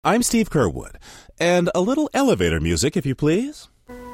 I'm Steve Kerwood, and a little elevator music, if you please.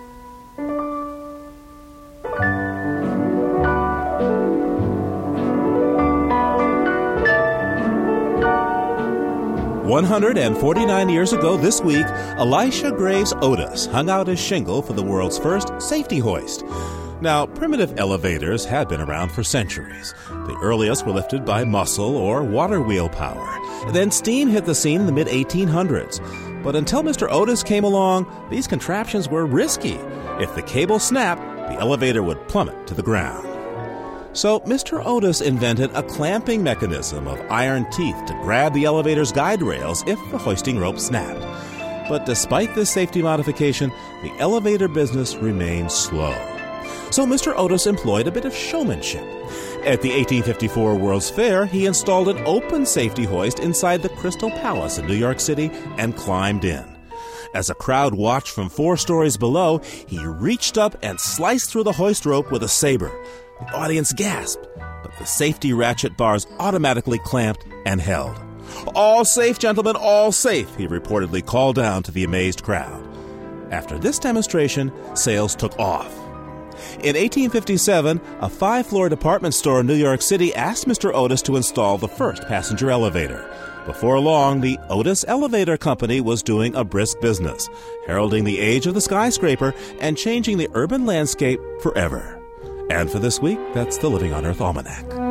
"149 years ago this week, Elisha Graves Otis hung out his shingle for the world's first safety hoist. Now, primitive elevators had been around for centuries. The earliest were lifted by muscle or water wheel power. Then steam hit the scene in the mid-1800s. But until Mr. Otis came along, these contraptions were risky. If the cable snapped, the elevator would plummet to the ground. So Mr. Otis invented a clamping mechanism of iron teeth to grab the elevator's guide rails if the hoisting rope snapped. But despite this safety modification, the elevator business remained slow. So Mr. Otis employed a bit of showmanship. At the 1854 World's Fair, he installed an open safety hoist inside the Crystal Palace in New York City and climbed in. As a crowd watched from 4 stories below, he reached up and sliced through the hoist rope with a saber. The audience gasped, but the safety ratchet bars automatically clamped and held. "All safe, gentlemen, all safe," he reportedly called down to the amazed crowd. After this demonstration, sales took off. In 1857, a 5-floor department store in New York City asked Mr. Otis to install the first passenger elevator. Before long, the Otis Elevator Company was doing a brisk business, heralding the age of the skyscraper and changing the urban landscape forever. And for this week, that's the Living on Earth Almanac.